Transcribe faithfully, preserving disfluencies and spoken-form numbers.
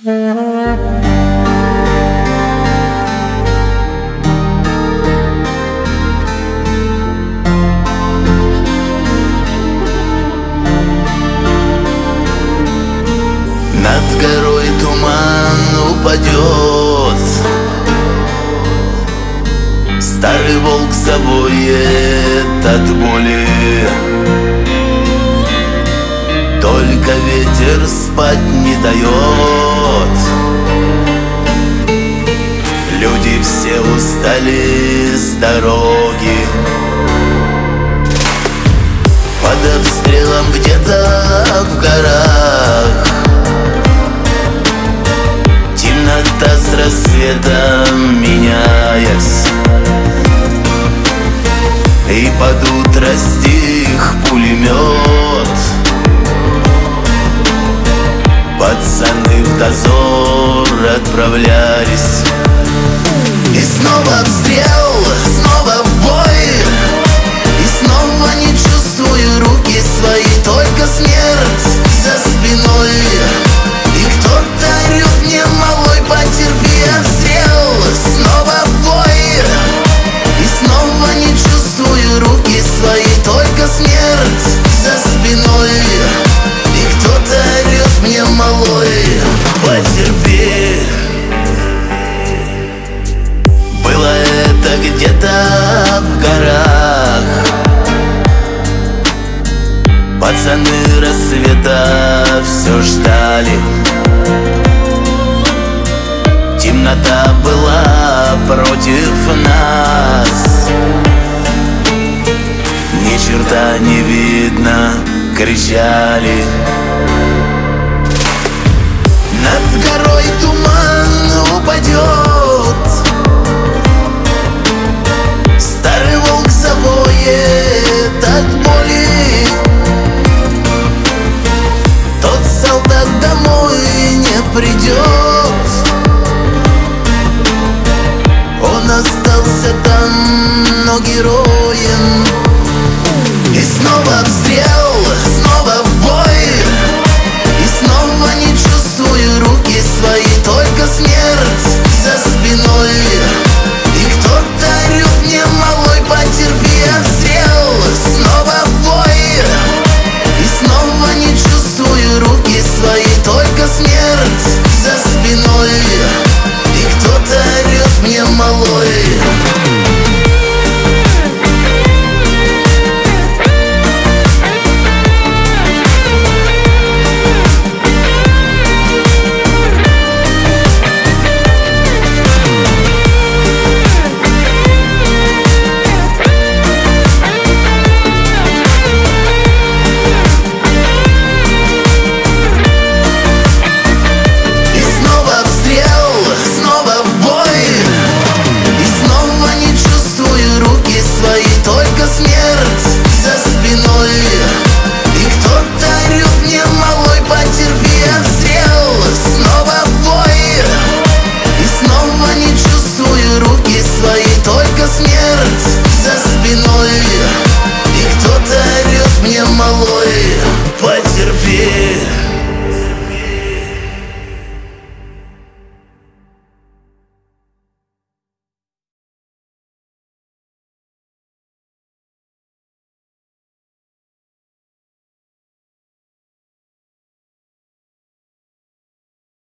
Над горой туман упадет, старый волк завоет от боли. Только ветер спать не дает. Люди все устали с дороги. Под обстрелом где-то в горах темнота с рассветом меняясь, и под утро стих пулемет. Пацаны в дозор отправлялись. И снова обстрел, снова в бой, и снова не чувствую руки свои, только смерть за спиной. И кто-то орёт мне: малой, потерпи, обстрел, снова в бой. И снова не чувствую руки свои, только смерть за спиной. И кто-то орёт мне: малой, потерпи. Было это где-то в горах. Пацаны рассвета все ждали. Темнота была против нас. Ни черта не видно, кричали. Над горой туман упадет, старый волк завоет от боли. Тот солдат домой не придет. Он остался там, но герой.